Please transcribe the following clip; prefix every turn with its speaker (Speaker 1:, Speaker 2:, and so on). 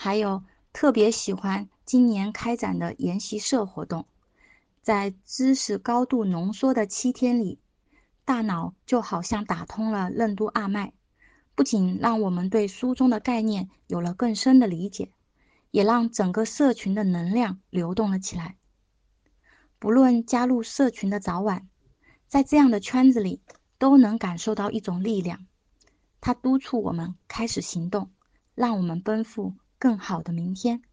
Speaker 1: 还有特别喜欢今年开展的研习社活动。在知识高度浓缩的7天里，大脑就好像打通了任督二脉，不仅让我们对书中的概念有了更深的理解，也让整个社群的能量流动了起来。不论加入社群的早晚，在这样的圈子里，都能感受到一种力量，它督促我们开始行动，让我们奔赴更好的明天。